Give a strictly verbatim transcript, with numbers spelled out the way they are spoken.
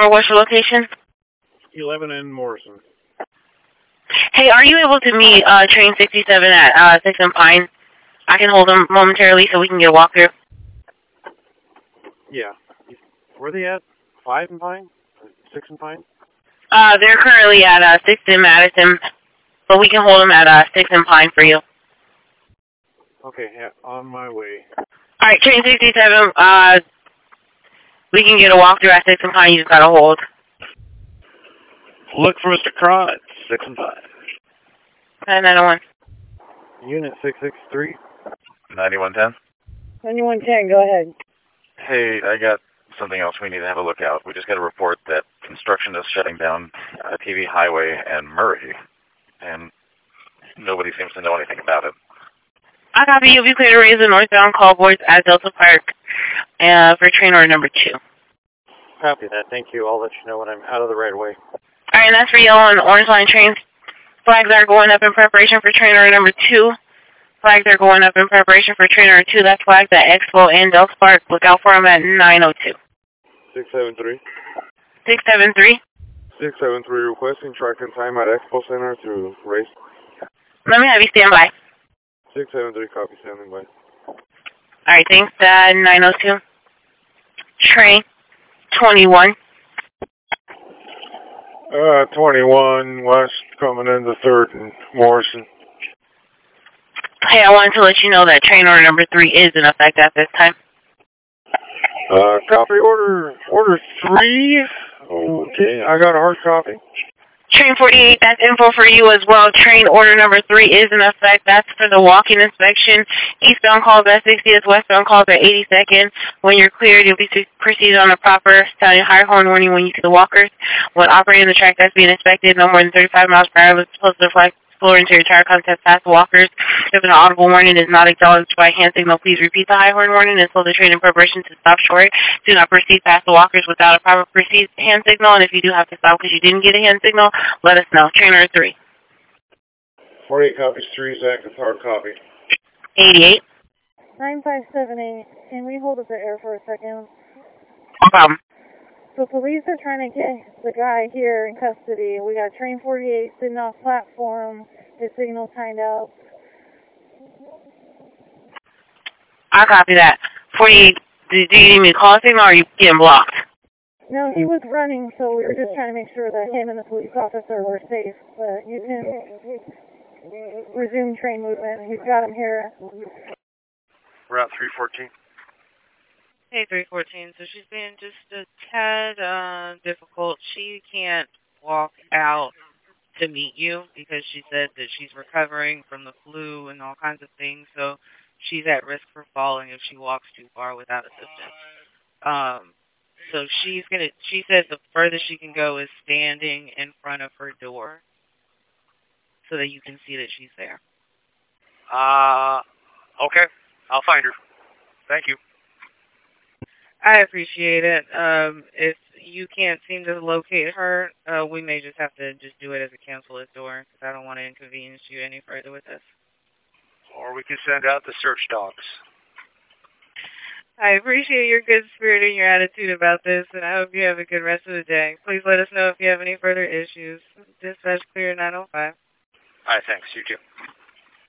Or what's your location? eleven in Morrison. Hey, are you able to meet uh, train sixty-seven at uh, six and Pine? I can hold them momentarily so we can get a walkthrough. Yeah. Where are they at? five and Pine? six and Pine? Uh, they're currently at uh, six in Madison, but we can hold them at uh, six and Pine for you. Okay, yeah, on my way. All right, train sixty-seven, uh, we can get a walkthrough at six and Pine. You just got to hold. Look for Mister Cron at six and Pine. nine oh one. Unit six six three. ninety-one ten. ninety-one ten, go ahead. Hey, I got something else we need to have a look at. We just got a report that construction is shutting down uh, T V Highway and Murray, and nobody seems to know anything about it. I copy. You'll be clear to raise the northbound call boards at Delta Park uh, for train order number two. Copy that. Thank you. I'll let you know when I'm out of the right of way. All right, and that's for yellow and orange line trains. Flags are going up in preparation for train order number two. Flags are going up in preparation for train order two. That's flags at Expo and Delta Park. Look out for them at nine oh two. six seven three. six seven three. six seven three requesting track and time at Expo Center to race. Let me have you stand by. six seven three, copy, standing by. All right, thanks. Uh, nine oh two. Train twenty-one. Uh, twenty-one west coming into third and Morrison. Hey, I wanted to let you know that train order number three is in effect at this time. Uh, copy order, order three. Okay, I got a hard copy. Train forty-eight, that's info for you as well. Train order number three is in effect. That's for the walking inspection. Eastbound calls at sixtieth, westbound calls at eighty-second. When you're cleared, you'll be proceeded on a proper sounding high horn warning when you see the walkers. When operating the track that's being inspected, no more than thirty-five miles per hour, close to the flag, explore into your tire contest past the walkers. If an audible warning is not acknowledged by hand signal, please repeat the high horn warning and slow the train in preparation to stop short. Do not proceed past the walkers without a proper proceed hand signal, and if you do have to stop because you didn't get a hand signal, let us know. Train order three. forty-eight copies, three seconds, hard copy. eighty-eight. nine five seven eight, can we hold up the air for a second? No problem. So police are trying to get the guy here in custody. We got train forty-eight sitting off platform, his signal timed out. I copy that. forty-eight, do, do you need me to call a signal or are you getting blocked? No, he was running, so we were just trying to make sure that him and the police officer were safe. But you can resume train movement. He's got him here. Route three fourteen. Hey, three fourteen. So she's being just a tad uh, difficult. She can't walk out to meet you because she said that she's recovering from the flu and all kinds of things. So she's at risk for falling if she walks too far without assistance. Um, so she's gonna. She says the furthest she can go is standing in front of her door, so that you can see that she's there. Uh, okay. I'll find her. Thank you. I appreciate it. Um, if you can't seem to locate her, uh, we may just have to just do it as a cancel this door, because I don't want to inconvenience you any further with this. Or we can send out the search dogs. I appreciate your good spirit and your attitude about this, and I hope you have a good rest of the day. Please let us know if you have any further issues. Dispatch clear nine oh five. All right, thanks. You too.